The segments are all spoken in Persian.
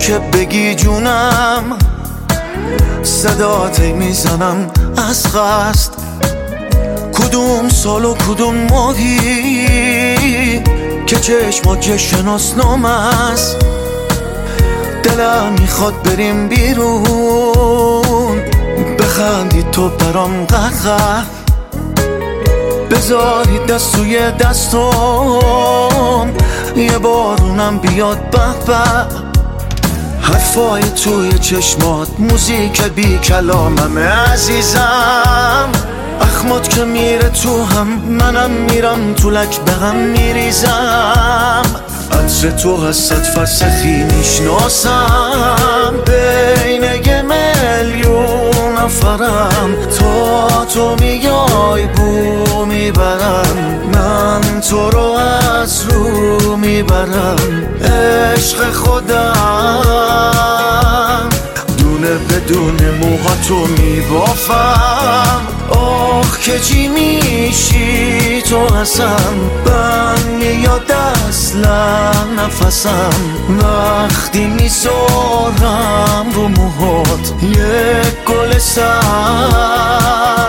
که بگی جونم، صدات میزنم از قصد. کدوم سال و کدوم ماهی که چشمات شناسنامه است. دلم میخواد بریم بیرون، بخندی تو برام قهقه، بذاری دست توی دستم، یه بارونم بیاد به به. حرفای توی چشمات موزیک بی کلاممه عزیزم. اخمات که میره تو هم، منم میرم تو لک به هم میریزم. عطر تو از 100 فرسخی میشناسم، بین یه میلیون نفرم. تا تو میای بو میبرم، من تو رو از رو میبرم. عشق خودم دونه بدون موهاتو میبافم. آخ که چی میشی تو هستم، من میاد اصلا نفسم. وقتی میذارم رو موهات یک گل سر.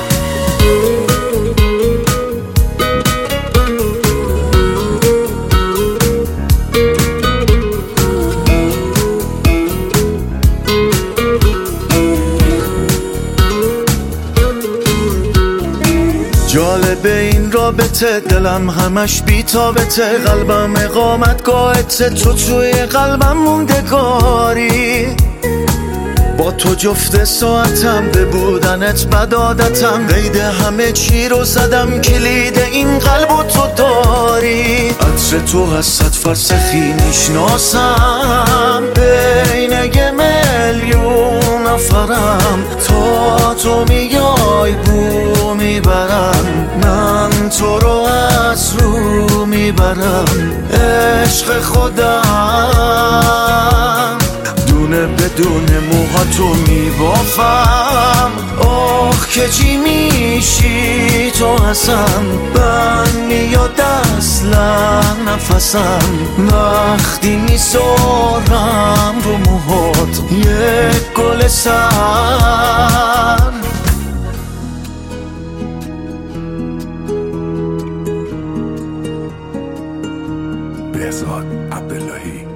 جالبه این رابطه، دلم همش بی‌تابته. قلبم اقامتگاهته، تو توی قلبم موندگاری. با تو جفت ساعتم، به بودنت بد عادتم. قید همه چی رو زدم، کلید این قلب و تو داری. عطر تو از 100 فرسخی میشناسم، بین یه میلیون نفرم. تا تو میای بو میبرم، من تو رو از رو میبرم. عشق خودم دونه بدون موهاتو میبافم. آخ که چی میشی تو هستم، من میاد اصلا نفسم. وقتی میذارم رو موهات یک گل سر. بهزاد عبداللهی